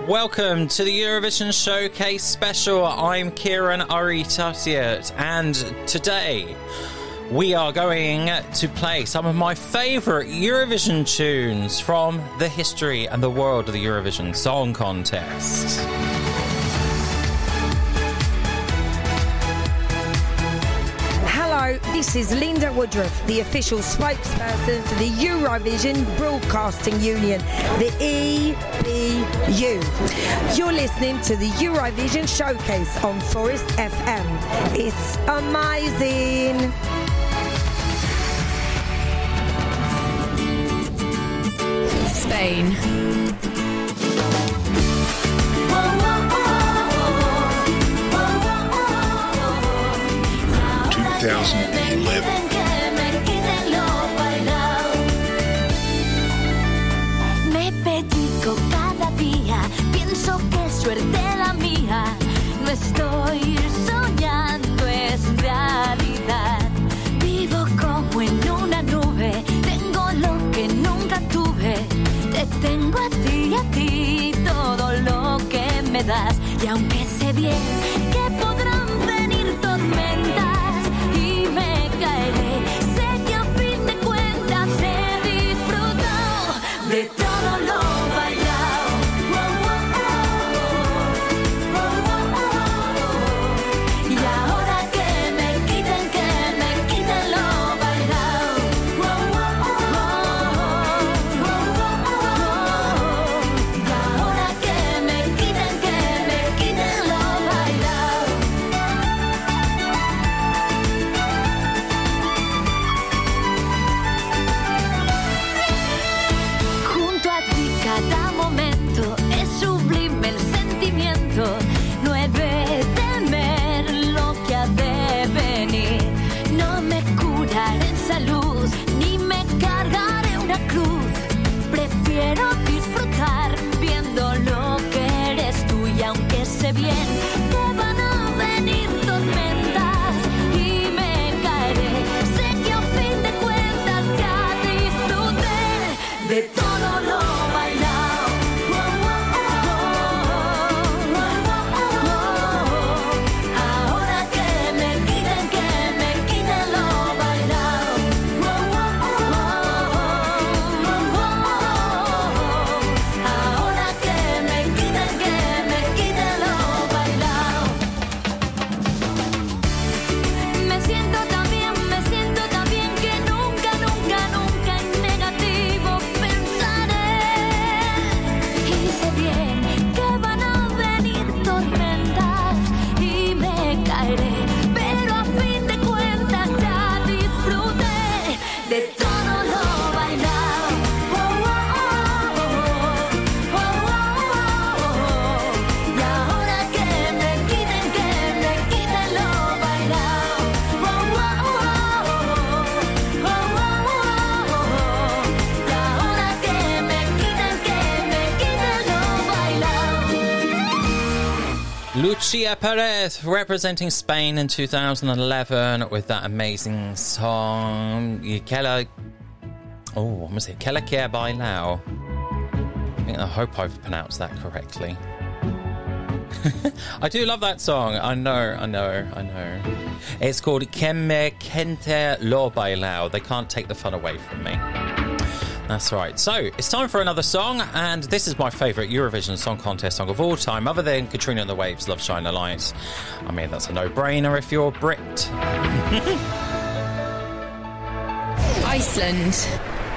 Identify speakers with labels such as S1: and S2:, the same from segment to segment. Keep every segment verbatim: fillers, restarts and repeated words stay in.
S1: Welcome to the Eurovision Showcase Special. I'm Kieran Aritatiot, and today we are going to play some of my favourite Eurovision tunes from the history and the world of the Eurovision Song Contest.
S2: Hello, this is Linda Woodruff, the official spokesperson for the Eurovision Broadcasting Union, the E B U. You're listening to the Eurovision Showcase on Forest F M. It's amazing.
S3: Spain.
S4: twenty eleven.
S5: Me pellizco cada día, pienso que suerte la mía. No estoy soñando, es realidad. Vivo como en una nube, tengo lo que nunca tuve. Te tengo a ti y a ti todo lo que me das. Y aunque sé bien que podrán venir tormentas y me caeré, sé que a fin de cuentas he disfrutado de todo lo bailado. Y ahora que me quiten, que me quiten lo bailado. Y ahora que me quiten, que me quiten lo bailado. Junto a ti cada momento es sublime el sentimiento. No he de temer lo que ha de venir. No me curaré en salud, ni me cargaré una cruz. Prefiero disfrutar viendo lo que eres tú. Y aunque sé bien que van a venir tormentas y me caeré, sé que a fin de cuentas ya disfruté de todo lo bailado. Ahora que me quiten, que me quiten lo bailado. Ahora que me quiten, que me quiten lo bailado. Me siento tan bien, me siento tan bien que nunca, nunca, nunca en negativo pensaré. Y sé bien que van a venir tormentas y me caeré, pero a fin de cuentas ya disfruté de todo lo bailado. Y ahora que me quiten, que me quiten lo bailado. Y ahora que me quiten, que me quiten lo bailado.
S1: Lucia Perez representing Spain in two thousand eleven with that amazing song. Y que la... Oh, what was it? Que la quiera bailar. I think- I hope I've pronounced that correctly. I do love that song. I know, I know, I know. It's called Que me quente lo bailao. They can't take the fun away from me. That's right. So, it's time for another song, and this is my favourite Eurovision Song Contest song of all time, other than Katrina and the Waves' Love Shine a Light. I mean, that's a no-brainer if you're Brit.
S3: Iceland.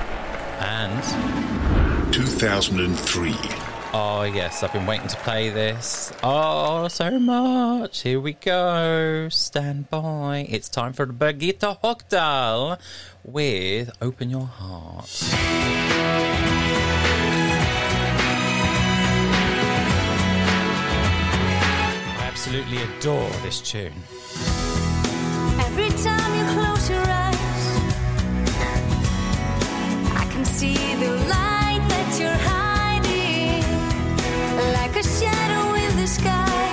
S1: And,
S4: two thousand three.
S1: oh yes, I've been waiting to play this. Oh, so much. Here we go. Stand by. It's time for Birgitta Högdahl with Open Your Heart. I absolutely adore this tune.
S5: Every time you close your eyes, I can see the light that you're hiding, like a shadow in the sky,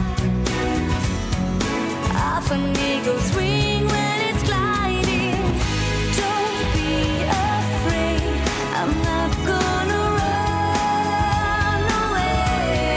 S5: of an eagle's wing when it's gliding. Don't be afraid, I'm not gonna run away.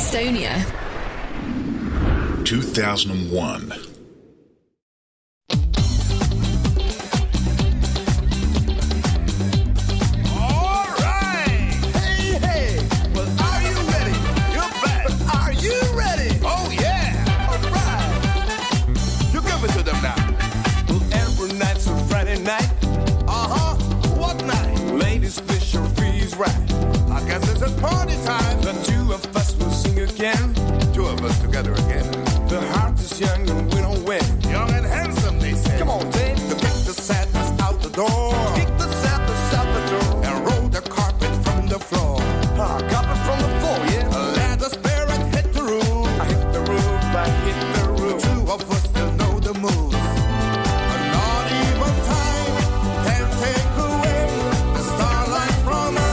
S3: Estonia.
S4: two thousand one.
S6: Right. I guess it's a party time. The two of us will sing again. Two of us together again. The heart is young and we don't win. Young and handsome, they say. Come on, Dave. To kick the sadness out the door. Kick the sadness out the door. And roll the carpet from the floor. Ah, carpet from the floor, yeah. Let the spirit hit the roof. I hit the roof, I hit the roof. Two of us will know the moves. A not even time can take away the starlight from us.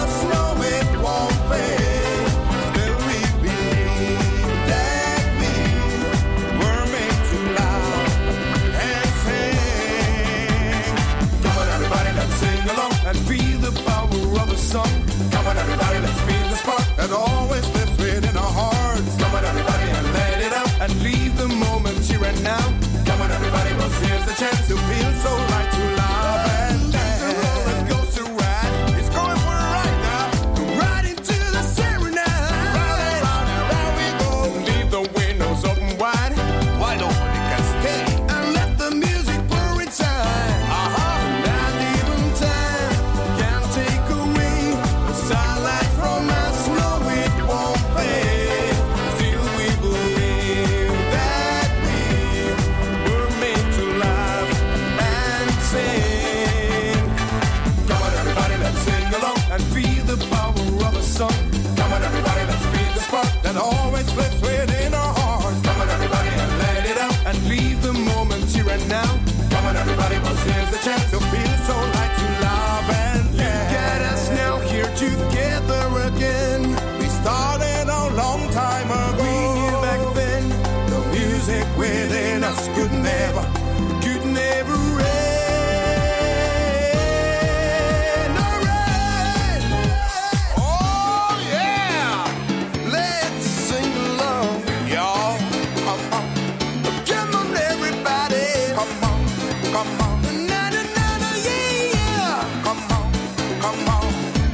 S6: And feel the power of a song. Come on, everybody, let's feel the spark that always lives within our hearts. Come on, everybody, and let it out and leave the moment here and now. Come on, everybody, well, here's the chance to feel so right to love and dance. The roller coaster ride is going for a ride now. Right into the serenade. Round and round and round we go. Leave the windows open wide, wide open it can stay. And let the music pour inside. Uh-huh. Starlight from us, no it won't fade. Still we believe that we were made to laugh and sing. Come on everybody, let's sing along and feel the power of a song. Come on everybody, let's feel the spark that always lives within our hearts. Come on everybody and let it out and leave the moment here and now. Come on everybody, well here's the chance to feel so light to love and dance. Get us now here together again. We started a long time ago. We knew back then the music within us could never, could never end. Alright. Oh yeah. Let's sing along, y'all. Come on. Come on everybody. Come on. Come on. Na na na na yeah yeah. Come on. Come on.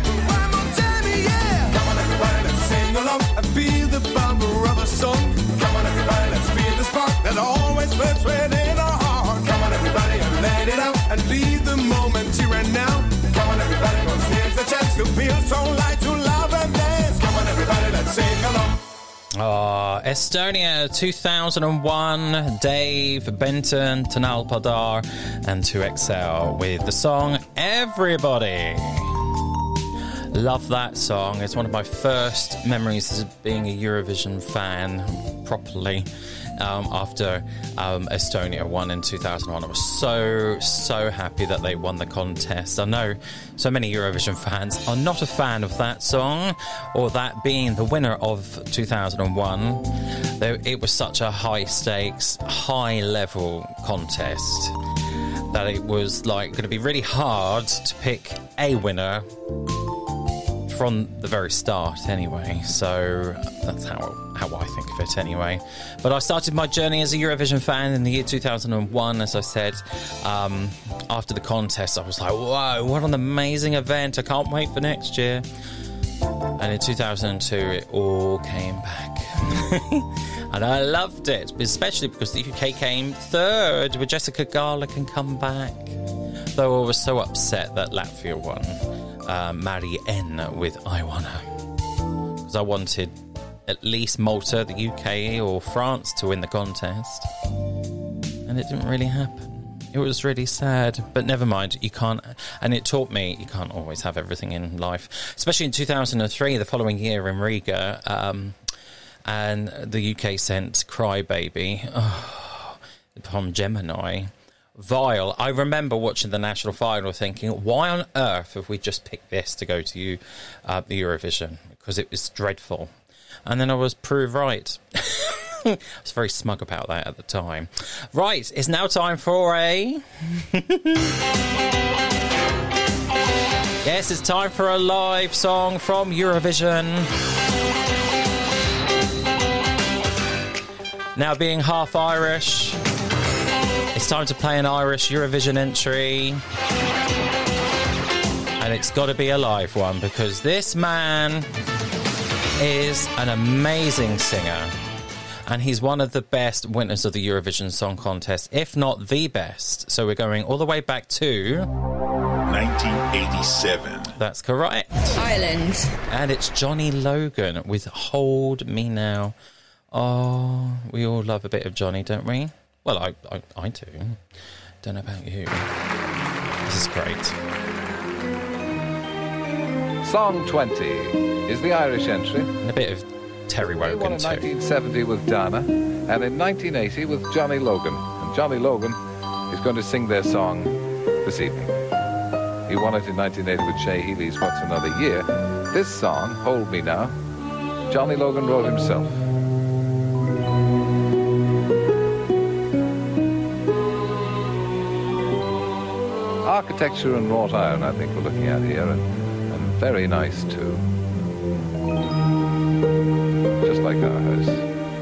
S6: Sing along and feel the power of a song. Come on everybody, let's feel the spark that always lives within our heart. Come on everybody and let it out and leave the moment here and now. Come on everybody, cause here's the chance to feel so light, to love and dance. Come on everybody, let's sing along.
S1: Oh, Estonia two thousand one, Dave, Benton, Tanal Padar and two X L with the song Everybody. Love that song. It's one of my first memories of being a Eurovision fan properly um, after um, Estonia won in two thousand one. I was so, so happy that they won the contest. I know so many Eurovision fans are not a fan of that song or that being the winner of two thousand one. It was such a high-stakes, high-level contest that it was like going to be really hard to pick a winner from the very start anyway, so that's how how I think of it anyway. But I started my journey as a Eurovision fan in the year two thousand one, as I said. Um, after the contest, I was like, whoa, what an amazing event, I can't wait for next year. And in two thousand two, it all came back. And I loved it, especially because the U K came third with Jessica Garlick and Come Back. Though I was so upset that Latvia won. Uh, Mari N with I Wanna, because I wanted at least Malta, the U K or France to win the contest, and it didn't really happen. It was really sad, but never mind, you can't, and it taught me you can't always have everything in life, especially in two thousand three, the following year in Riga, um, and the U K sent Cry Baby oh, from Gemini. Vile. I remember watching the national final thinking, why on earth have we just picked this to go to you, uh, the Eurovision? Because it was dreadful. And then I was proved right. I was very smug about that at the time. Right, it's now time for a... Yes, it's time for a live song from Eurovision. Now, being half Irish, it's time to play an Irish Eurovision entry. And it's got to be a live one, because this man is an amazing singer. And he's one of the best winners of the Eurovision Song Contest, if not the best. So we're going all the way back to
S4: nineteen eighty-seven.
S1: That's correct.
S3: Ireland.
S1: And it's Johnny Logan with Hold Me Now. Oh, we all love a bit of Johnny, don't we? Well, I, I, I do. Don't know about you. This is great.
S7: Song twenty is the Irish entry.
S1: And a bit of Terry
S7: He won
S1: Wogan
S7: in
S1: too.
S7: nineteen seventy with Dana, and in nineteen eighty with Johnny Logan. And Johnny Logan is going to sing their song this evening. He won it in nineteen eighty with Shea Healy's What's Another Year. This song, Hold Me Now, Johnny Logan wrote himself. Architecture and wrought iron, I think we're looking at here, and, and very nice too. Just like our house.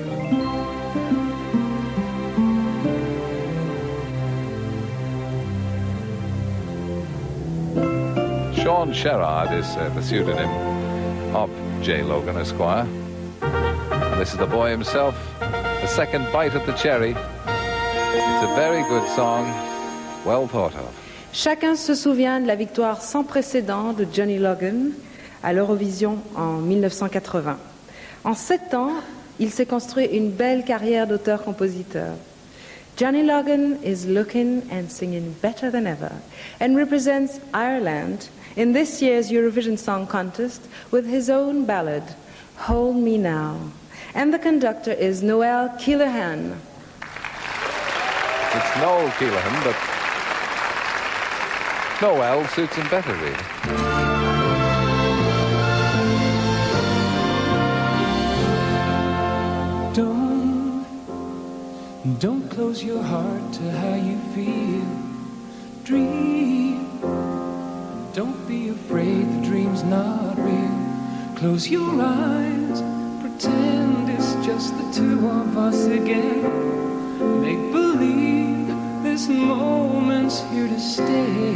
S7: Sean Sherrard is uh, the pseudonym of J. Logan Esquire. And this is the boy himself, the second bite at the cherry. It's a very good song, well thought of.
S8: Chacun se souvient de la victoire sans précédent de Johnny Logan à l'Eurovision en mille neuf cent quatre-vingts. En sept ans, il s'est construit une belle carrière d'auteur-compositeur. Johnny Logan is looking and singing better than ever and represents Ireland in this year's Eurovision Song Contest with his own ballad, Hold Me Now. And the conductor is Noel Keelan.
S7: It's Noel Keelan, but Noel suits him better, really.
S9: Don't, don't close your heart to how you feel. Dream. Don't be afraid the dream's not real. Close your eyes, pretend it's just the two of us again. Make believe this moment's here to stay.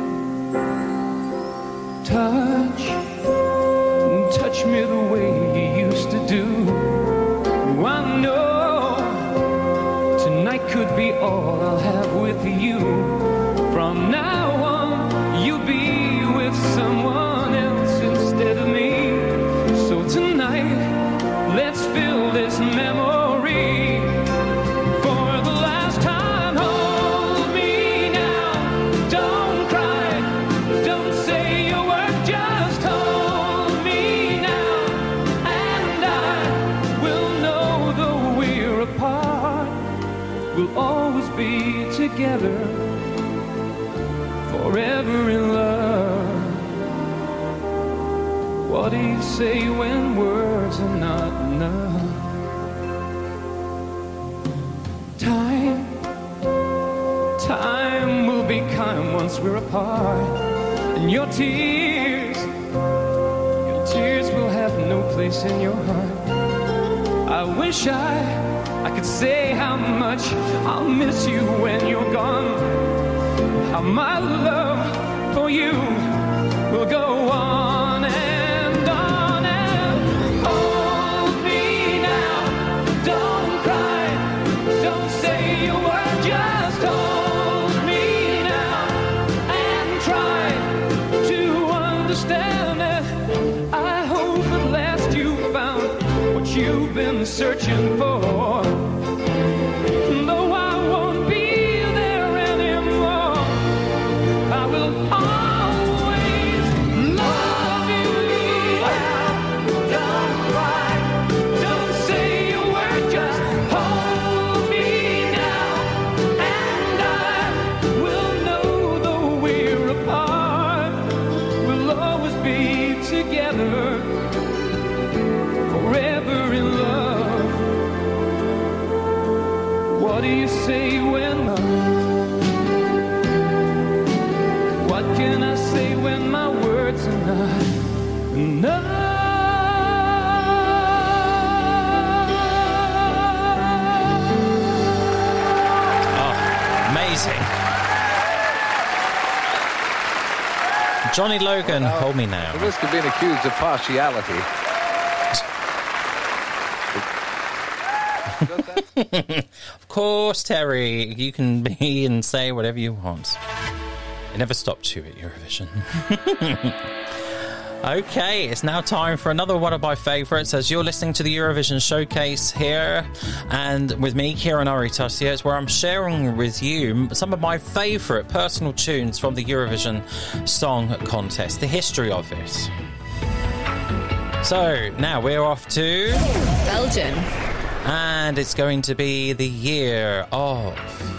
S9: Touch, touch me the way you used to do. I know tonight could be all I'll have with you. From now on, you'll be with someone else instead of me. So tonight, let's fill this memory. For the last time, hold me now. Don't cry, don't say a word, just hold me now. And I will know though we're apart, we'll always be together, forever in love. What do you say when words are not enough? Time, time will be kind once we're apart. And your tears, your tears will have no place in your heart. I wish I, I could say how much I'll miss you when you're gone. How my love for you will go on and on and hold me now. Don't cry, don't say a word, just hold me now and try to understand it. I hope at last you found what you've been searching for. Though I won't be there anymore, I will always love you. Don't cry, don't say a word, just hold me now. And I will know though we're apart, we'll always be together, forever in love. What do you say when what can I say when my words are not enough?
S1: Johnny Logan,
S7: Now,
S1: Hold Me Now.
S7: The risk of being accused of partiality.
S1: Of course, Terry, you can be and say whatever you want. It never stopped you at Eurovision. Okay, it's now time for another one of my favourites as you're listening to the Eurovision Showcase here, and with me, Kieran Aritasios, where I'm sharing with you some of my favourite personal tunes from the Eurovision Song Contest, the history of it. So, now we're off to
S3: Belgium.
S1: And it's going to be the year of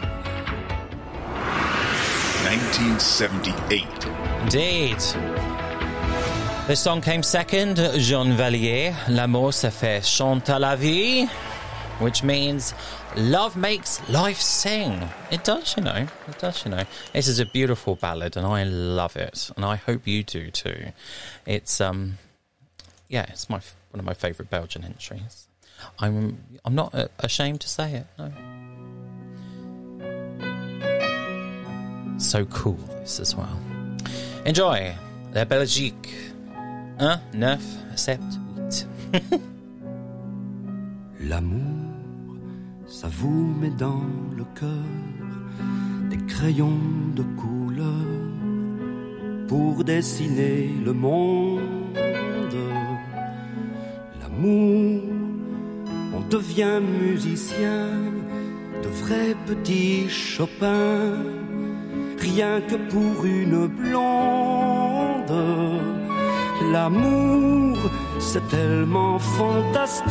S4: nineteen seventy-eight.
S1: Indeed. This song came second, Jean Vallier, L'amour se fait chanter la vie, which means love makes life sing. It does, you know. It does, you know. This is a beautiful ballad, and I love it, and I hope you do too. It's um, yeah, it's my one of my favourite Belgian entries. I'm I'm not uh, ashamed to say it. No. So cool, this as well. Enjoy La Belgique. Un, neuf, sept, huit.
S10: L'amour, ça vous met dans le cœur des crayons de couleur pour dessiner le monde. L'amour, on devient musicien, de vrais petits Chopin, rien que pour une blonde. L'amour, c'est tellement fantastique,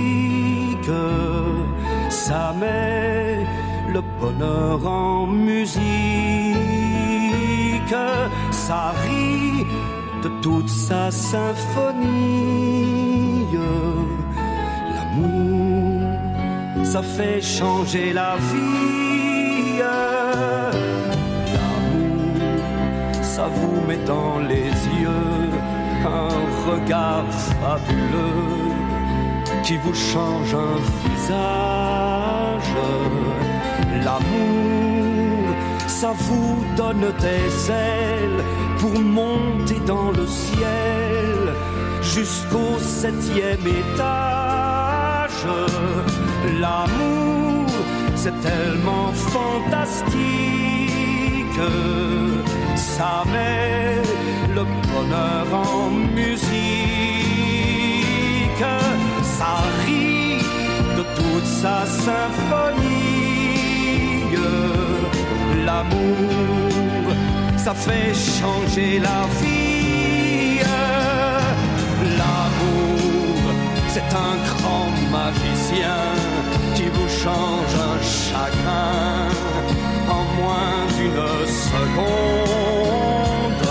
S10: ça met le bonheur en musique, ça rit de toute sa symphonie. L'amour, ça fait changer la vie. L'amour, ça vous met dans les yeux un regard fabuleux qui vous change un visage. L'amour, ça vous donne des ailes pour monter dans le ciel jusqu'au septième étage. L'amour, c'est tellement fantastique, ça met le bonheur en musique, ça rit de toute sa symphonie. L'amour, ça fait changer la vie. L'amour, c'est un grand magicien qui vous change un chagrin en moins d'une seconde.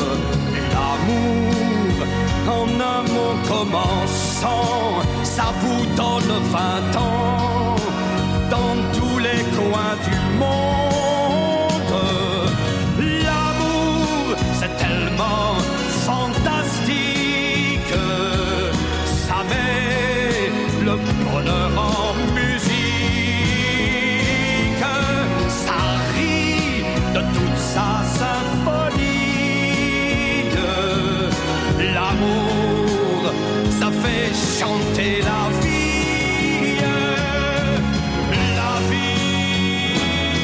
S10: En un mot commençant, ça vous donne vingt ans dans tous les coins du monde. L'amour, c'est tellement fantastique, ça met le bonheur en musique, ça rit de toute sa symphonie. L'amour, ça fait chanter la vie, la vie.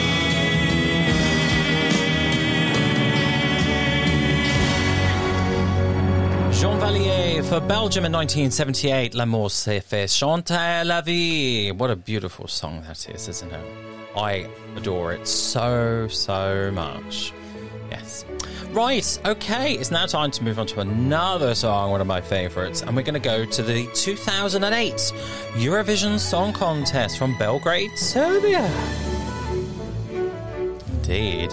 S1: Jean Vallier for Belgium in nineteen seventy-eight, L'amour se fait chanter la vie. What a beautiful song that is, isn't it? I adore it so, so much. Yes. Right, okay, it's now time to move on to another song, one of my favourites, and we're going to go to the two thousand eight Eurovision Song Contest from Belgrade, Serbia. Indeed.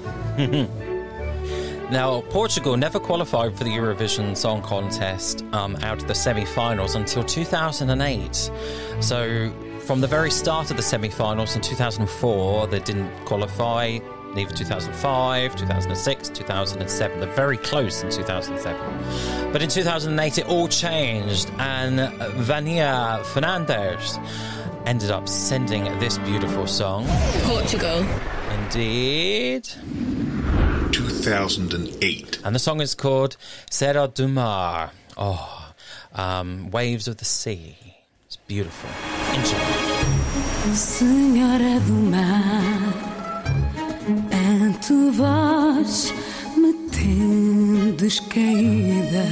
S1: Now, Portugal never qualified for the Eurovision Song Contest um, out of the semi-finals until two thousand eight. So, from the very start of the semi-finals in two thousand four, they didn't qualify. Neither two thousand five, two thousand six, two thousand seven. They're very close in two thousand seven. But in two thousand eight, it all changed, and Vania Fernandes ended up sending this beautiful song.
S3: Portugal.
S1: Indeed.
S4: two thousand eight.
S1: And the song is called Serra do Mar. Oh, um, Waves of the Sea. It's beautiful. Enjoy.
S5: Senhora do mar, em tu voz me tendes caída.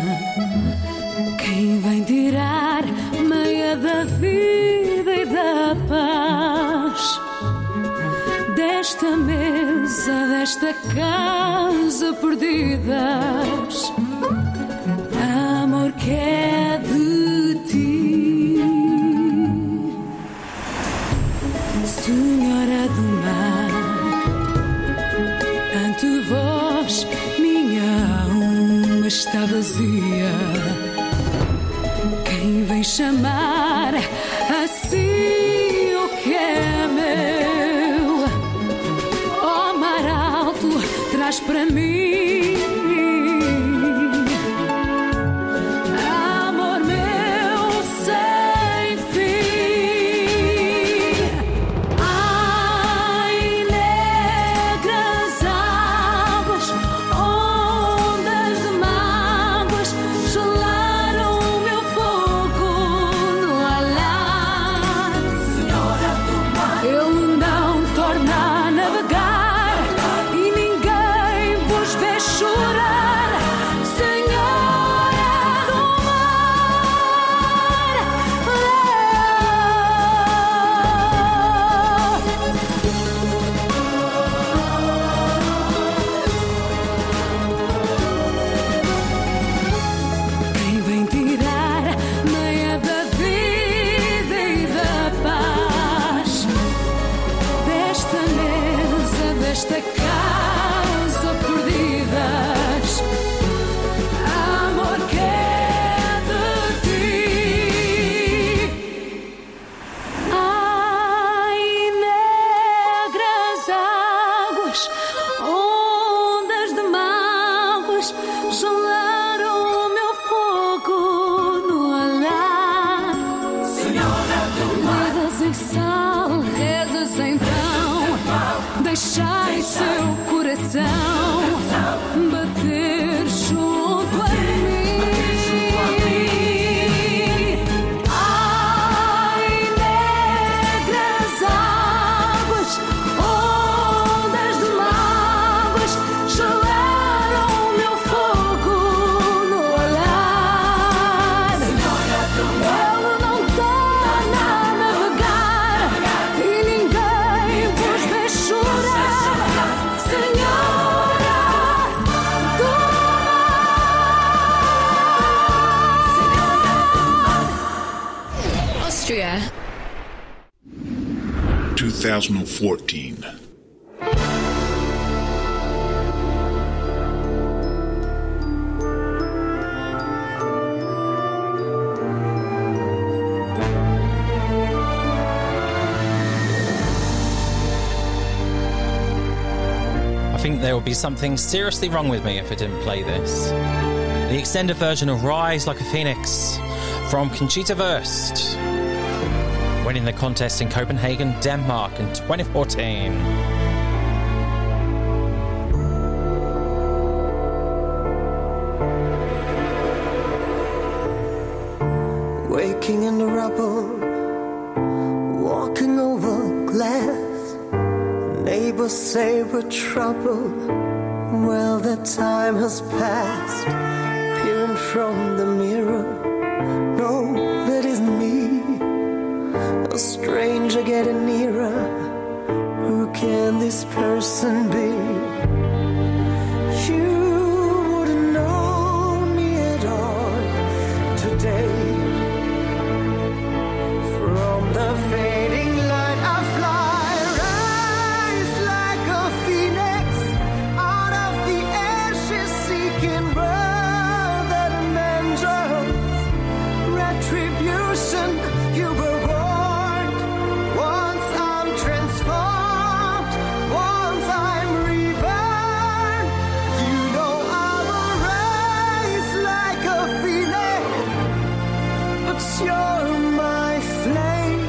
S5: Quem vem tirar meia da vida e da paz desta mesa, desta casa perdidas? Amor que é de ti, Senhora do mar, ante vós minha alma está vazia. Quem vem chamar assim o que é meu? Ó mar alto, traz para mim amor meu sem fim. Ai, negras águas, ondas de mágoas, gelaram o meu fogo no alhar. Senhora do mar, ele não torna a navegar e ninguém vos vê chorar. Senhora do mar, quem vem tirar meia da vida e da paz desta mesa, desta casa perdidas? Amor que é de ti. Ai, negras águas, ondas de mágoas, gelaram o meu fogo no alhar. Senhora do mar, rezas em sal, rezas então, deixai seu coração bater junto a mim. Ai, negras águas, ondas de mágoas, gelaram o meu fogo no olhar. Ele não torna a navegar e ninguém vos vê chorar. Senhora do mar.
S3: Austria.
S4: two thousand fourteen.
S1: I think there would be something seriously wrong with me if I didn't play this. The extended version of Rise Like a Phoenix from Conchita Wurst, winning the contest in Copenhagen, Denmark in twenty fourteen.
S11: Waking in the rubble, walking over glass. Neighbors say we're trouble. Well, the time has passed. Peering from the mirror, no, that isn't me. A stranger getting nearer. Who can this person be? You wouldn't know me at all today. From the fading light I fly, rise like a phoenix out of the ashes, seeking birth and vengeance, retribution. You were warned. Once I'm transformed, once I'm reborn. You know I will rise like a phoenix, but you're my flame.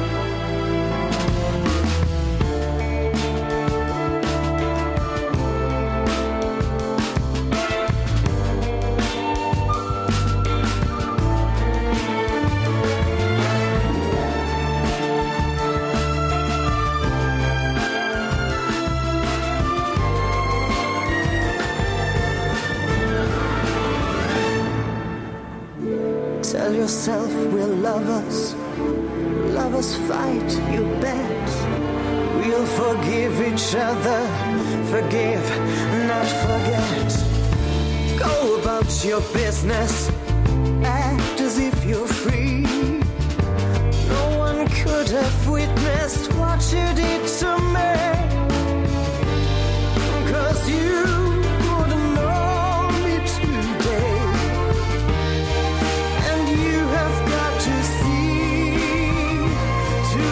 S11: yourself will love us. Love us fight, you bet. We'll forgive each other. Forgive, not forget. Go about your business. Act as if you're free. No one could have witnessed what you did to me. 'Cause you wouldn't know me today. And you have got to see to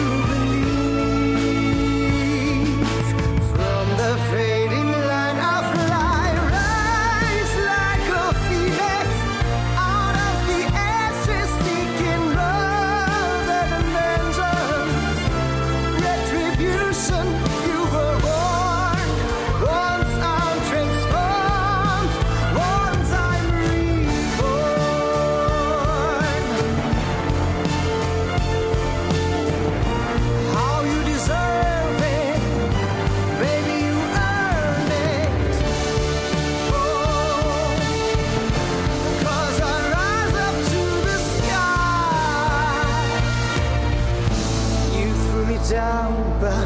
S11: believe. From the fading line of light, rise like a phoenix out of the ashes, seeking love and vengeance, retribution. You were born, once I'm transformed, once I'm reborn. How you deserve it, baby, you earned it. Oh, 'cause I rise up to the sky. You threw me down, but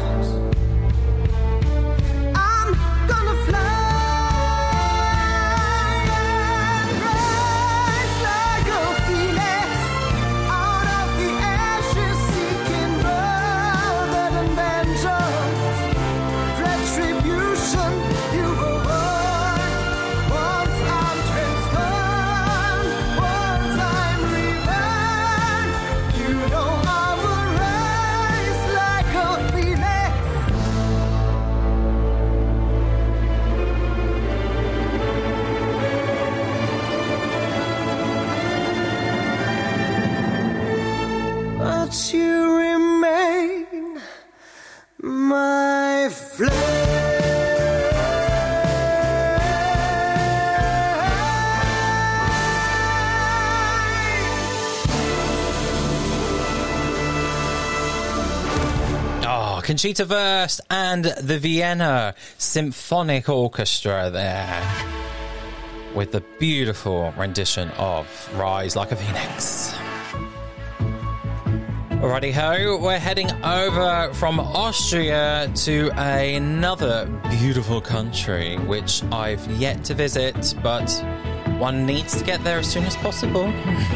S11: I'm gonna fly and rise like a phoenix out of the ashes, seeking love and vengeance, retribution. You were born, once I'm transformed, once I'm reborn. You know I will rise like a phoenix. But you remain my
S1: Oh, Conchita Wurst and the Vienna Symphonic Orchestra there with the beautiful rendition of Rise Like a Phoenix. Alrighty ho, we're heading over from Austria to another beautiful country which I've yet to visit, but one needs to get there as soon as possible.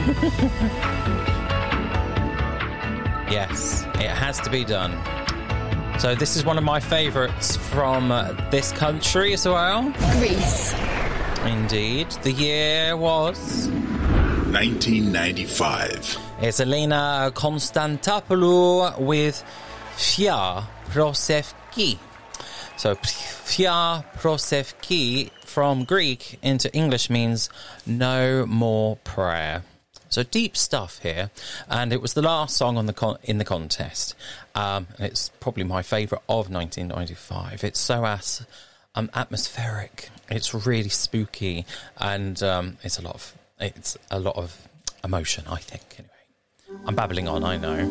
S1: Yes, it has to be done. So this is one of my favourites from uh, this country as well.
S3: Greece.
S1: Indeed. The year was
S4: nineteen ninety-five.
S1: It's Elena Konstantopoulou with Fia Prosevki. So Fia Prosevki from Greek into English means no more prayer. So deep stuff here, and it was the last song on the con- in the contest. Um, and it's probably my favourite of nineteen ninety-five. It's so as um, atmospheric. It's really spooky, and um, it's a lot of it's a lot of emotion, I think. Anyway, I'm babbling on, I know.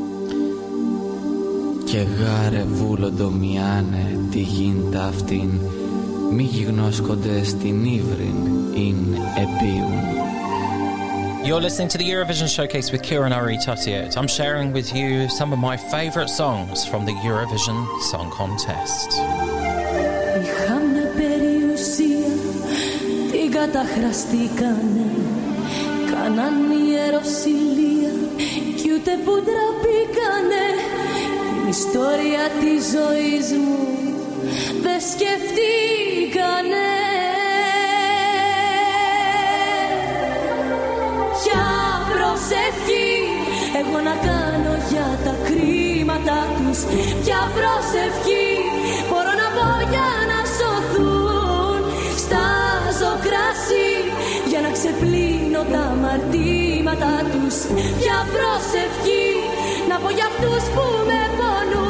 S12: Και γάρε βούλοντο μιάνε τη γίντα αυτήν, μη γιγνώσκονται στην ύβριν ειν επίουν.
S1: You're listening to the Eurovision Showcase with Kieran Ari-Tutiet. I'm sharing with you some of my favourite songs from the Eurovision Song Contest.
S5: Είχα μια περιουσία, την καταχραστήκανε. Κάναν ιεροσυλία κι ούτε που ντραπήκανε. Την ιστορία της ζωής μου δεν σκεφτήκανε. Ποια προσευχή εγώ να κάνω για τα κρίματα τους. Ποια προσευχή μπορώ να πω για να σωθούν. Στάζω κρασί για να ξεπλύνω τα αμαρτήματα τους. Ποια προσευχή να πω για αυτούς που με πονούν.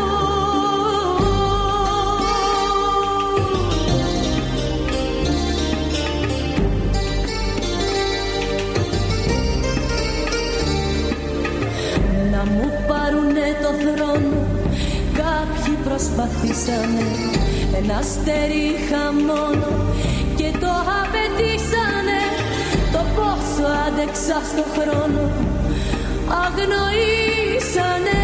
S5: Να μου πάρουνε το θρόνο, κάποιοι προσπαθήσανε. Ένα αστέρι είχα μόνο και το απαιτήσανε. Το πόσο άντεξα στο χρόνο αγνοήσανε.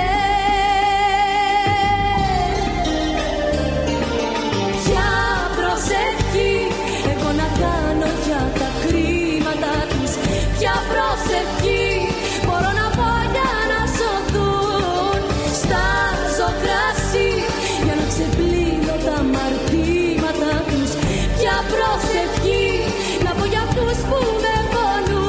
S5: Ποια προσευχή εγώ να κάνω για τα κρίματα τους, ποια προσευχή μπορώ να πω για να σωθούν. Στάζω κρασί για να ξεπλύνω τα αμαρτήματα τους, ποια προσευχή να πω για αυτούς που με πονούν.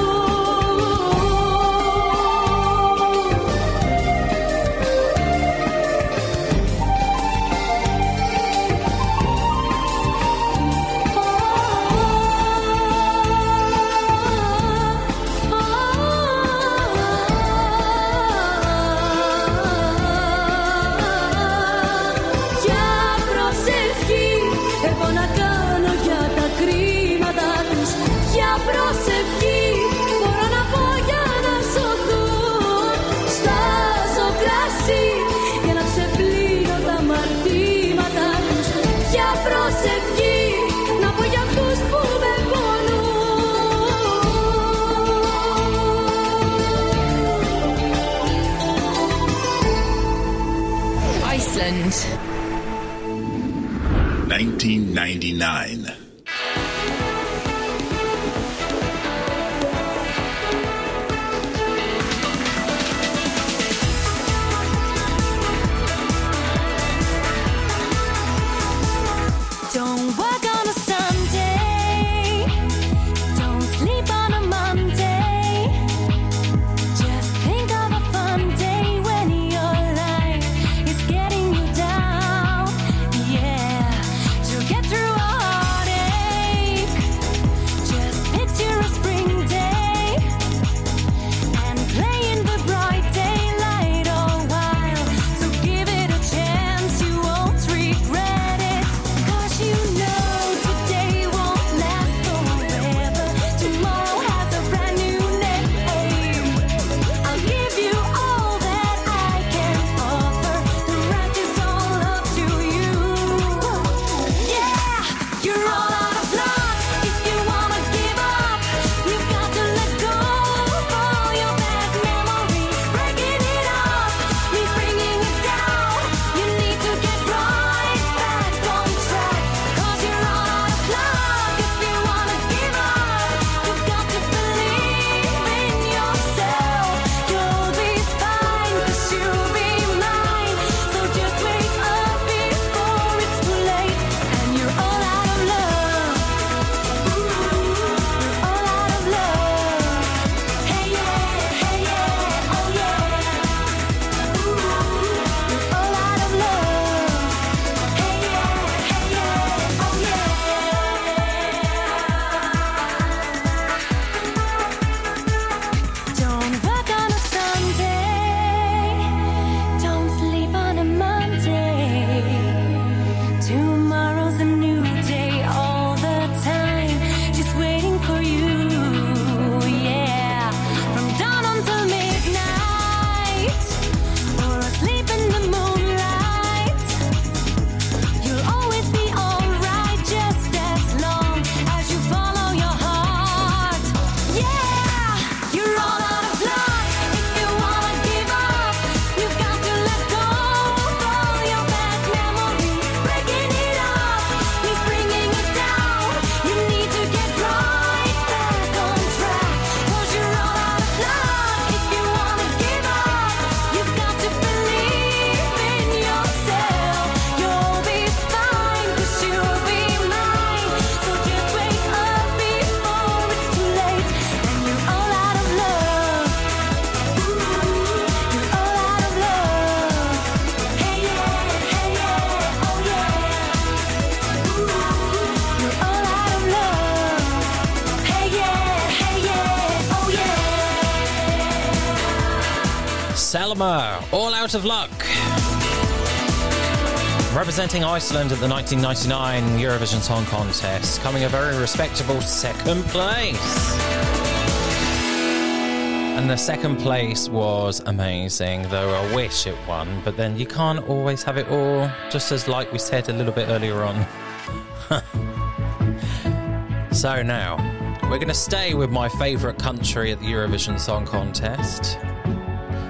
S4: nineteen ninety-nine.
S5: Don't work on a Sunday, don't sleep on a Monday. Just think of a fun day when your life is getting you down. Yeah, to get through a heartache, just picture a spring day and play in the bright daylight a while. So give it a chance, you won't regret it. Cause you know today won't last forever. Tomorrow has a brand new name. I'll give you all that I can offer. The rest is all up to you. Yeah, you're all out of luck. If you wanna give up, you've got to let go of all your bad memories. Breaking it up means bringing it down. You need to get right back on track. Cause you're all out of luck. If you wanna give up, you've got to believe in yourself. You'll be fine, cause you'll be mine. So just wake up before it's too late. And you're all out of love. You're all out of love. Hey yeah, hey yeah, oh yeah. You're all out of love. Hey yeah, hey yeah, oh yeah. Don't work on a Sunday, don't sleep on a Monday. Tomorrow's a new day all the time, just waiting for you. Yeah, from dawn until midnight, or asleep in the moonlight. You'll always be alright, just as long as you follow your heart. Yeah, you're all out of luck. If you wanna give up, you've got to let go of all your bad memories. Breaking it up means bringing it down. You need to get right back on track. Cause you're all out of luck. If you wanna give up, you've got to believe in yourself. You'll be fine, cause you'll be mine. So just wake up before it's too late. And you're all out of love. You're all out of love. Hey yeah, hey yeah, oh yeah. You're all out of love. Hey yeah, hey yeah, oh yeah.
S1: Selma, all out of luck. Representing Iceland at the nineteen ninety-nine Eurovision Song Contest, coming a very respectable second place. And the second place was amazing, though I wish it won, but then you can't always have it all, just as like we said a little bit earlier on. So now, we're going to stay with my favourite country at the Eurovision Song Contest.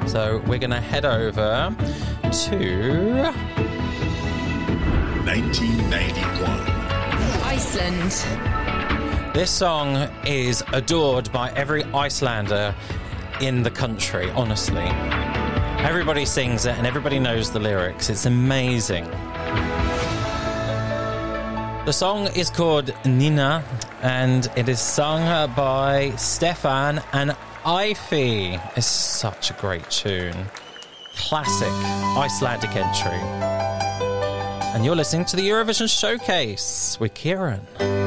S1: So we're going to head over to
S4: nineteen ninety-one.
S3: Iceland.
S1: This song is adored by every Icelander in the country, honestly. Everybody sings it and everybody knows the lyrics. It's amazing. The song is called Nina and it is sung by Stefan and Ivy. It's such a great tune. Classic Icelandic entry. And you're listening to the Eurovision Showcase with Kieran.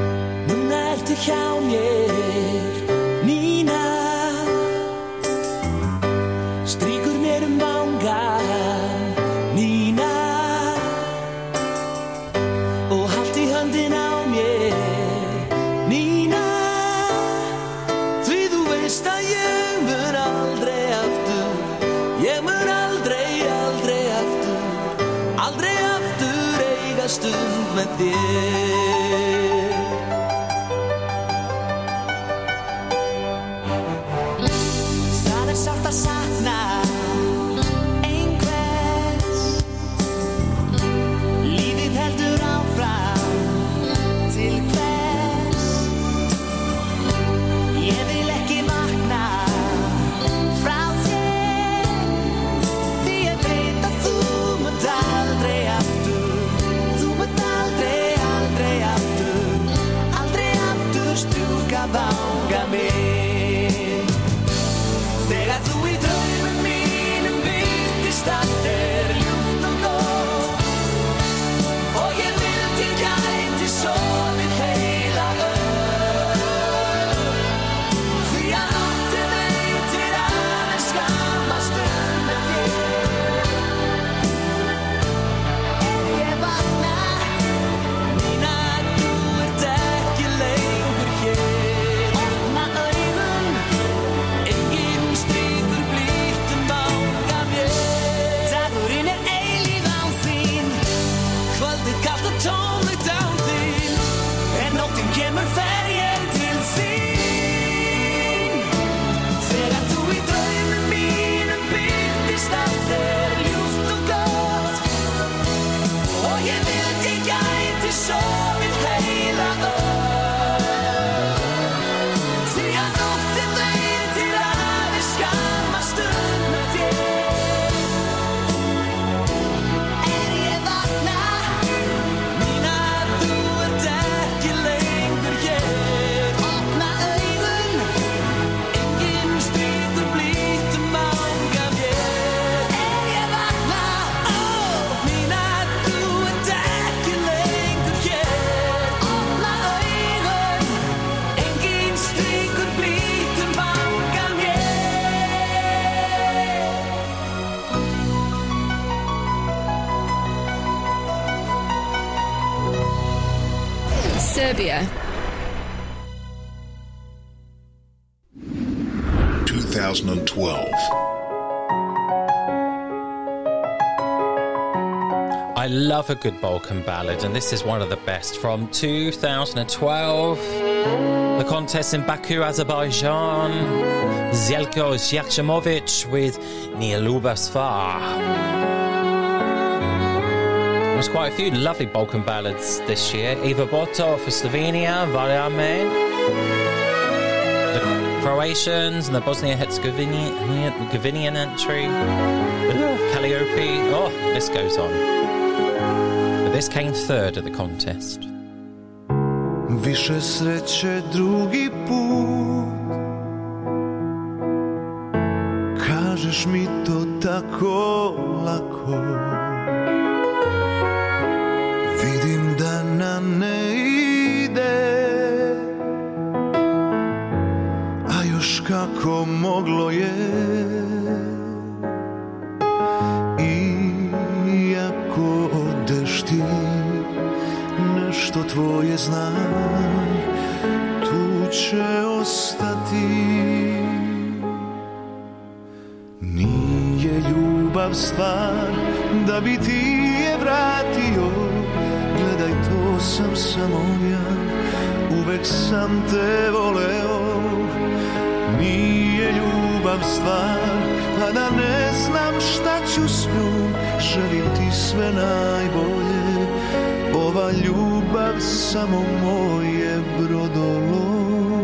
S10: Strýkur mér um vangann, Nína, og haltu í höndina á mér, Nína, því þú veist að ég mun aldrei aftur, ég mun aldrei, aldrei aftur, aldrei aftur eiga stund með þér. Það er sárt að sakna einhvers, lífið heldur áfram til hvers, ég vil ekki vakna frá þér, því ég veit að þú munt aldrei aftur, þú munt aldrei, aldrei aftur, aldrei aftur strjúka vanga mig. Þegar þú í draumum mínum birtist allt er ljúft og gott, og ég vildi gæti sofið heila öll, því að nóttin veitir aðeins skamma stund með þér. En ég vakna, Nína, þú ert ekki lengur hér. Opna augun, enginn strýkur blítt um vanga mér. Dagurinn er eilíf án þín, kvöldið kalt og tómlegt án þín, en nóttin kemur fer ég til þín. Þegar þú í draumum mínum birtist allt er ljúft og gott, og ég vildi gæti sofið heila öll, því að nóttin veitir aðeins skamma stund með þér. En ég vakna, Nína, þú ert ekki lengur hér. Opna augun, enginn strýkur blítt um vanga mér. En ég vakna, ó, Nína, þú ert ekki lengur hér. Opna augun, enginn strýkur blítt um vanga mér.
S3: Serbia.
S4: two thousand twelve.
S1: I love a good Balkan ballad, and this is one of the best from two thousand twelve. The contest in Baku, Azerbaijan. Zelko Zyakhimovic with Niluba Svar. There's quite a few lovely Balkan ballads this year. Iva Boto for Slovenia, Valjame, the Croatians, and the Bosnia-Herzegovinian entry. Calliope. Oh, this goes on. But this came third at the contest.
S10: Više sreće drugi put, kažeš mi to tako lako, vidim da nam ne ide, a još kako moglo je. Iako odeš ti, nešto tvoje znam, tu će ostati. Nije ljubav stvar da bi ti je vratio, gledaj, to sam samo ja, uvek sam te voleo. Nije ljubav stvar, a da ne
S6: sve najbolje. Ova ljubav samo moje brodolo.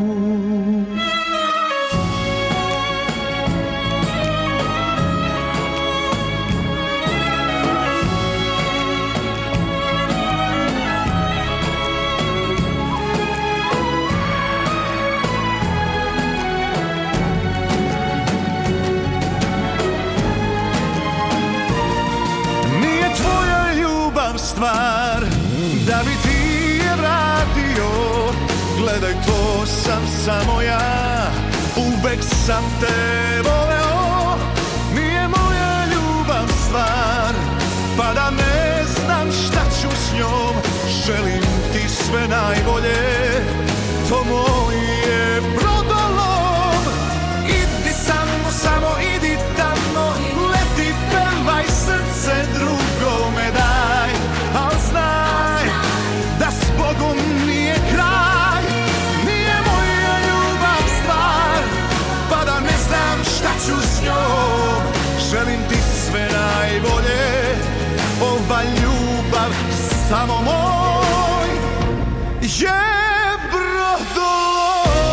S6: Stvar, da bi ti je vratio, gledaj to sam samo ja, uvek sam te voleo, nije moja ljubav stvar, pa da ne znam šta ću s njom, želim ti sve najbolje, to moje brodolom, idi samo, samo idi tamo, leti, pevaj, srce drugome daj. Al znaj da s Bogom nije kraj, nije moja ljubav stvar, pa da ne znam šta ću s njom, želim ti sve najbolje, ova ljubav samo moj je brodolom.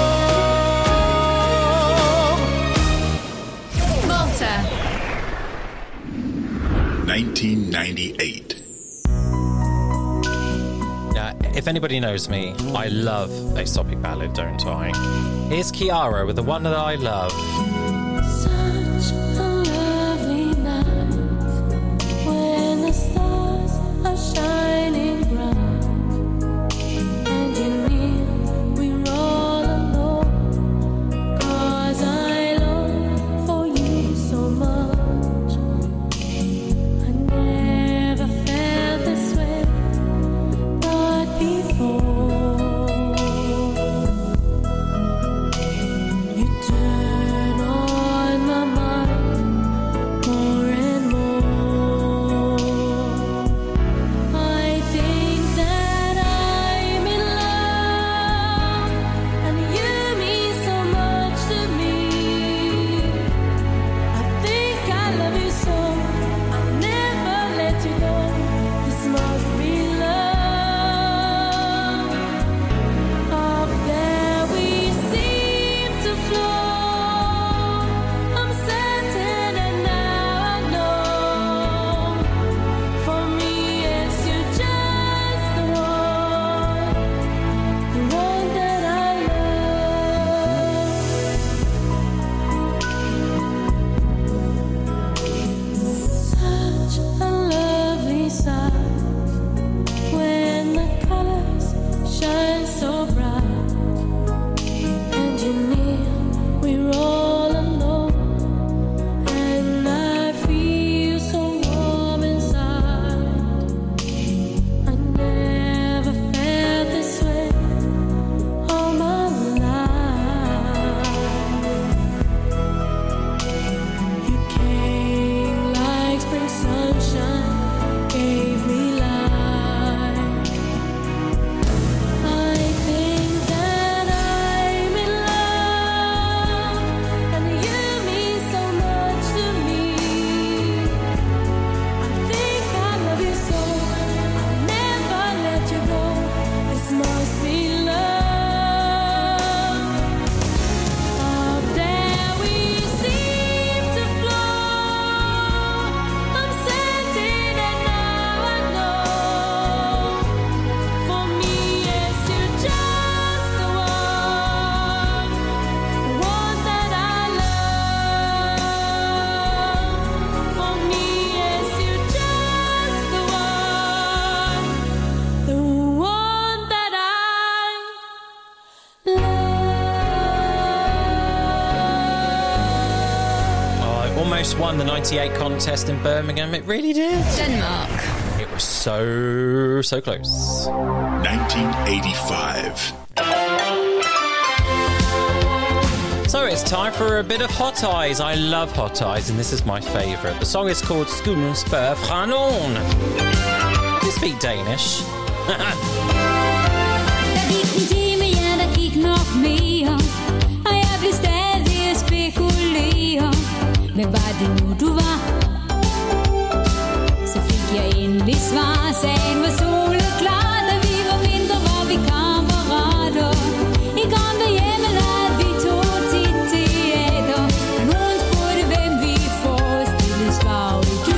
S3: Malta.
S4: nineteen ninety-eight.
S1: If anybody knows me, I love a soppy ballad, don't I? Here's Kiara with the one that I love.
S5: Such a lovely night when the stars are shining bright and you knew we were all alone, 'cause I long for you so much. I never felt this way before. You turn on my mind more and more. I think that I'm in love and you mean so much to me. I think I love you so I'll never let you go. This must be love.
S1: almost won the ninety-eight contest in Birmingham. It really did.
S3: Denmark.
S1: It was so, so close.
S4: nineteen eighty-five.
S1: So it's time for a bit of Hot Eyes. I love Hot Eyes, and this is my favourite. The song is called Skolen spør Franon. Do you speak Danish?
S5: Der gik en time, ja, der gik nok mere, og jeg blev stadig at spekulere. Men var det nu, du var? Så fik
S13: jeg endelig svar. Sagen var soleklar, da vi var mindre, var vi kammerater. I gamle hjemme lavede vi to tit teater. Og nogen spurgte, hvem vi forestillede, svarede du.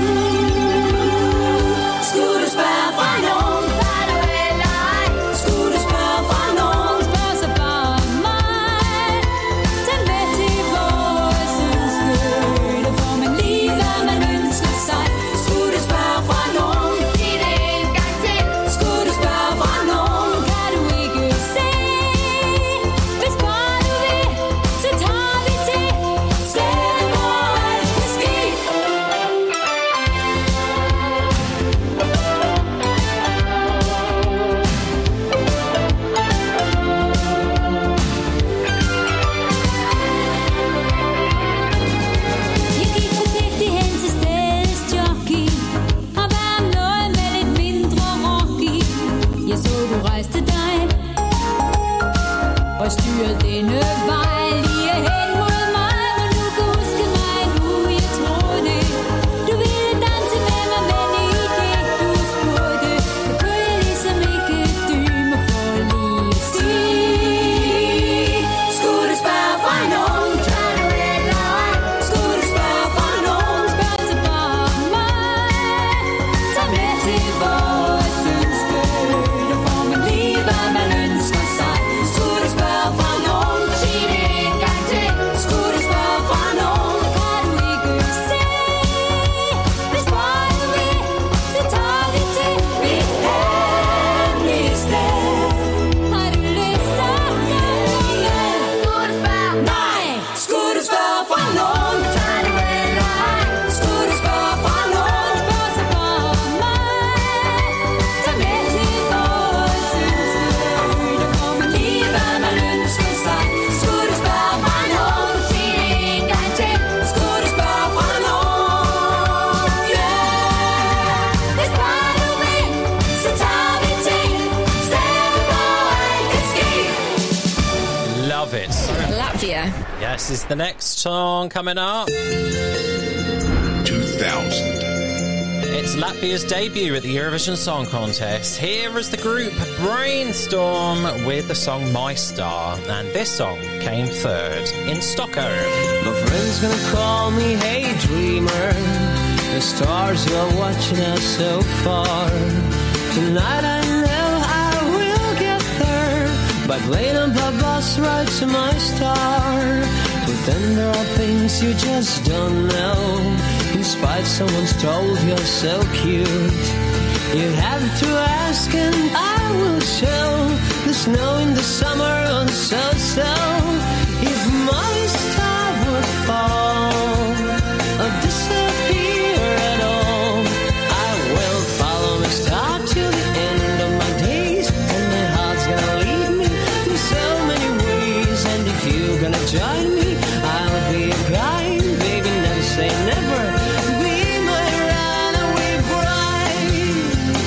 S13: Skulle du spørge fra nogen, var du eller ej? Skulle du spørge fra nogen, spørg så bare mig. Tag med til vores ønskeøde, får man lige hvad man ønsker sig. Skulle du spørge fra nogen, sig det en gang til. Skulle du spørge fra nogen, kan du ikke se. Hvis bare du vil, så tager vi til stedet, hvor alt kan ske. Jeg gik forsigtigt hen til stedets jockey og bad om noget med lidt mindre rock i. Jeg så du rejste dig og styrede denne vej lige hen mod mig. Må du kan huske mig nu, jeg troede du ville danse med mig, men i det du spurgte, jeg kunne ligesom ikke dybe mig for lige at sige. Skulle du spørge fra nogen, kan du eller ej? Skulle du spørge fra nogen, spørg så bare mig. Tag med til vores ønskeøde, får man lige hvad man ønsker sig. Skulle du spørge fra nogen, sig det en gang til. Skulle du spørge fra nogen, kan du ikke se. Hvis bare du vil, så tager vi til mit hemmelige sted. Har du lyst, så kan du med. Skulle du spørge? Nej. Skulle du spørge fra nogen, kan du eller ej? Skulle du spørge fra nogen, spørg så bare mig. Tag med til vores ønskeøde, får man lige hvad man ønsker sig. Skulle du spørge fra nogen, sig det en gang til. Skulle du spørge fra nogen, yeah. Hvis bare du vil, så tager vi til stedet, hvor alt kan ske.
S1: Love it.
S3: Latvia.
S1: Yes, is the next song coming up.
S4: two thousand.
S1: It's Latvia's debut at the Eurovision Song Contest. Here is the group Brainstorm with the song My Star, and this song came third in Stockholm.
S10: My friend's gonna call me, hey dreamer. The stars you're watching are so far. Tonight I know I will get there. By playing on my bus ride to my star. But then there are things you just don't know. In spite someone's told you're so cute. You have to ask and I will show. The snow in the summer on so-so. If my star would fall or disappear at all, I will follow my star to the end of my days. And my heart's gonna lead me through so many ways. And if you're gonna join me, I'll be a guide. Baby, never say never. Be my runaway bride.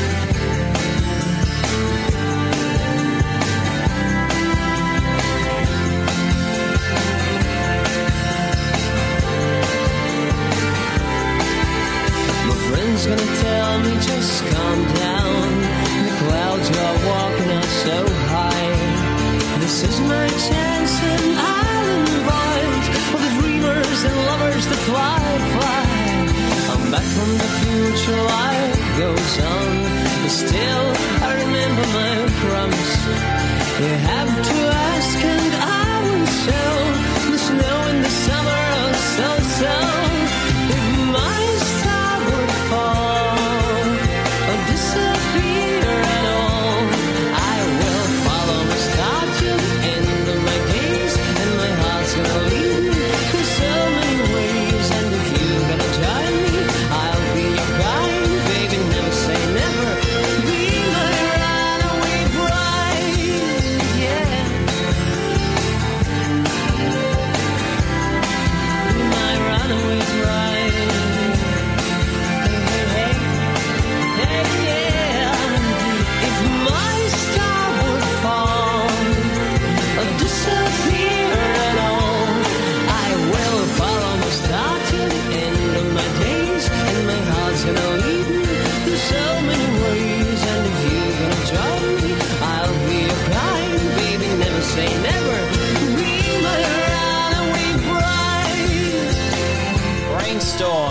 S10: My friend's gonna tell me just calm down. The clouds you're walking are so high. This is my chance and I'll invite all the dreamers and lovers to fly, fly. I'm back from the future, life goes on. But still, I remember my promise. You have to ask and I will show. The snow in the summer, oh so, so. If my star would fall or disappear at all, I will follow my star to the end of my days. And my heart's gonna lead me through so many ways. And if you're gonna join me, I'll be your guide. Baby, never say never. Be my runaway bride, yeah.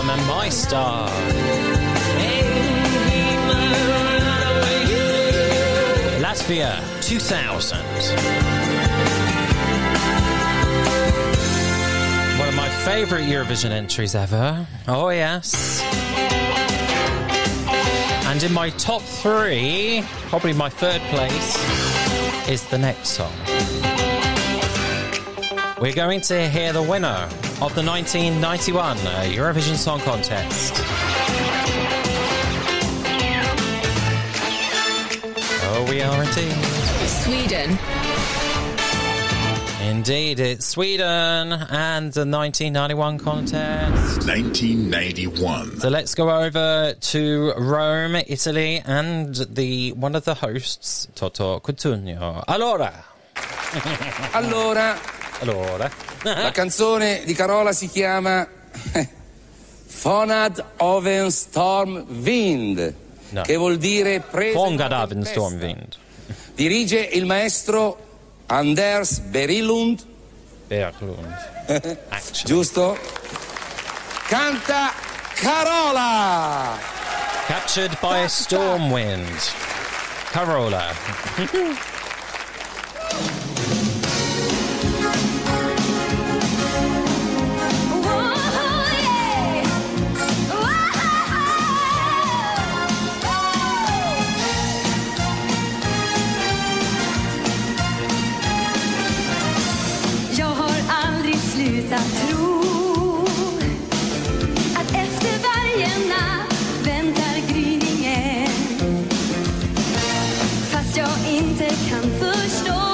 S1: Storm and My Star. Latvia, two thousand. One of my favourite Eurovision entries ever. Oh, yes. And in my top three, probably my third place, is the next song. We're going to hear the winner of the nineteen ninety-one Eurovision Song Contest. Oh, we are indeed.
S3: Sweden.
S1: Indeed, it's Sweden and the nineteen ninety-one contest.
S4: nineteen ninety-one.
S1: So let's go over to Rome, Italy, and the one of the hosts, Toto Cutugno. Allora.
S14: Allora.
S1: Allora.
S14: La canzone di Carola si chiama Fonad Oven Storm Wind,
S1: no.
S14: che vuol dire presa
S1: Fongad Oven Storm Wind.
S14: Dirige il maestro Anders Berilund.
S1: Berilund.
S14: Giusto? Canta Carola.
S1: Captured by a storm wind. Carola.
S5: Sluta tro att efter varje natt väntar gryningen. Fast jag inte kan förstå,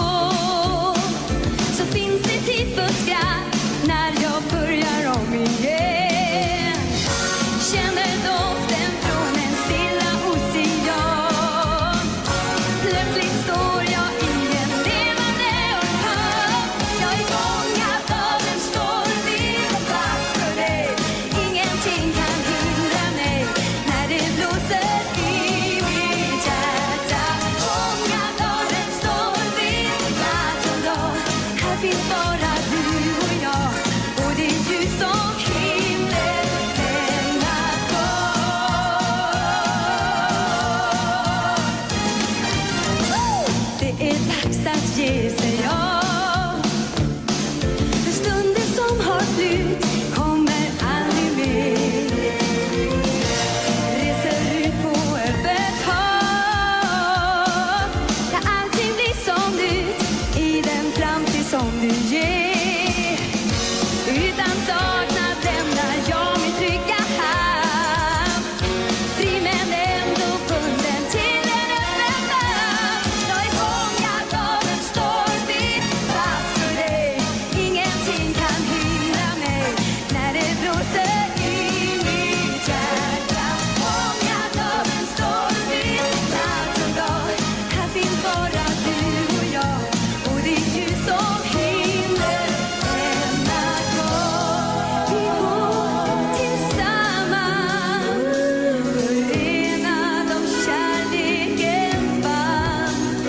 S5: så finns det tid för skratt när jag börjar om igen. Känner doften från en stilla ocean. Plötsligt står jag i en levande orkan. Jag är fångad av en stormvind och fast för dig. Ingenting kan hindra mig när det blåser i mitt hjärta. Fångad av en stormvind natt och dag. Här finns bara du och jag, och det är du som himlen lämnar kvar. Det är dags att ge sig av. För stunden som har flytt kommer aldrig mer. Reser ut på öppet hav, där allting blir som nytt i den framtid som du ger. Utan saknad lämnar jag min trygga hamn. Fri men ändå bunden till en öppen famn. Jag är fångad av en stormvind fast för dig. Ingenting kan hindra mig när det blåser i mitt hjärta. Fångad av en stormvind natt och dag. Här finns bara du och jag, och det är du som himlen lämnar kvar. Vi går tillsammans, förenad av kärlekens band.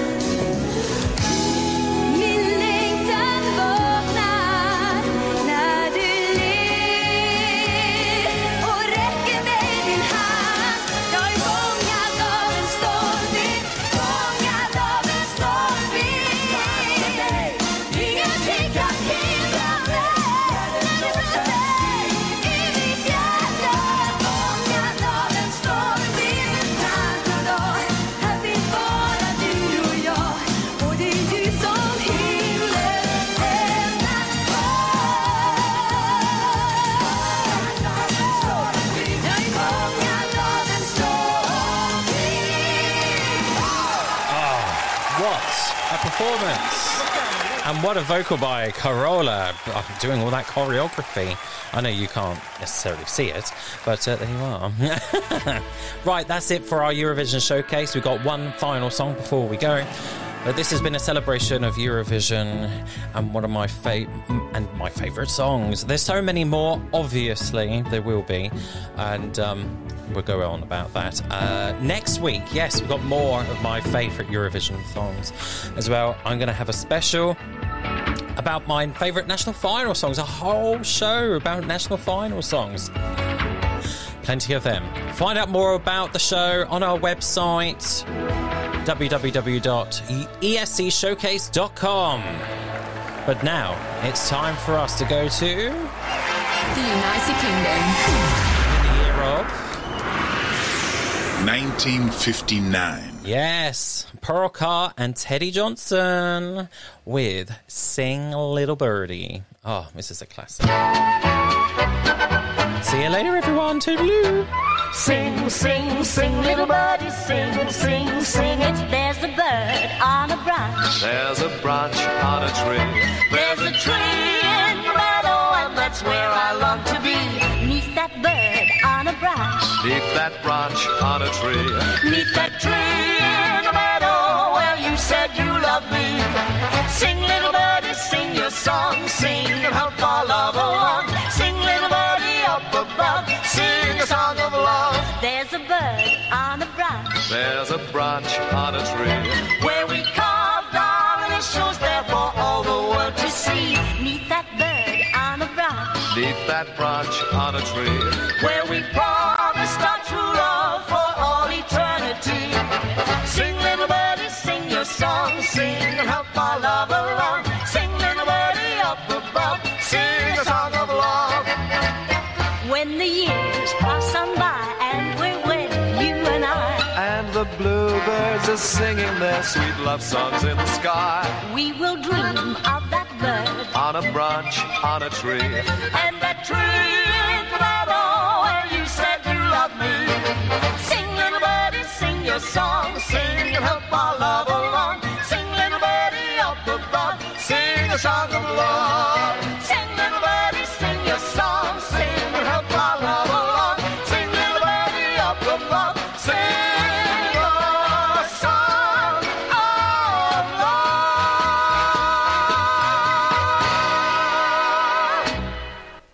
S5: Min längtan vaknar när du ler och räcker mig din hand. Jag är fångad av en stormvind, fångad av en stormvind. Ingenting kan hindra mig när det blåser i mitt hjärta. Fångad av en stormvind natt och dag. Här finns bara du och jag, och det är du som himlen lämnar Jag är fångad av en stormvind.
S1: Oh, what a performance! And what a vocal by Carola, doing all that choreography. I know you can't necessarily see it, but uh, there you are. Right, that's it for our Eurovision showcase. We've got one final song before we go. But this has been a celebration of Eurovision and one of my fa- and my favourite songs. There's so many more, obviously, there will be. And um, we'll go on about that. Uh, next week, yes, we've got more of my favourite Eurovision songs as well. I'm going to have a special about my favourite national final songs. A whole show about national final songs. Plenty of them. Find out more about the show on our website, w w w dot e s c showcase dot com. But now, it's time for us to go to...
S3: The United Kingdom.
S1: In the year of...
S4: nineteen fifty-nine.
S1: Yes, Pearl Carr and Teddy Johnson with Sing Little Birdie. Oh, this is a classic. See you later, everyone. Toodaloo.
S5: Sing, sing, sing, little birdie, sing, sing, sing it. There's a bird on a branch.
S15: There's a branch on a tree.
S5: There's a tree in the meadow, and that's where I long to be. Meet that bird on a branch.
S15: Neath that branch on a tree.
S5: Meet that tree in the meadow where you said you loved me. Sing, little birdie, sing your song. Sing and help our love along. Sing, little birdie, up above. Sing a song of love. There's a bird on a branch.
S15: There's a branch on a tree.
S5: Where we carved our initials there for all the world to see. Meet that bird on a branch.
S15: Neath that branch on a tree.
S5: Where we promised our true love for all eternity. Sing, little birdie, sing your song. Sing and help our love along. Sing, little birdie, up above. Sing a song of love. When the years pass on by and we're wedded, you and I.
S15: And the bluebirds are singing their sweet love songs in the sky.
S5: We will dream of that bird
S15: on a branch, on a tree.
S5: And that tree in the meadow where you said you loved me. Sing, little birdie, sing your song. Sing and help our love along. Sing, little birdie, up above. Sing a song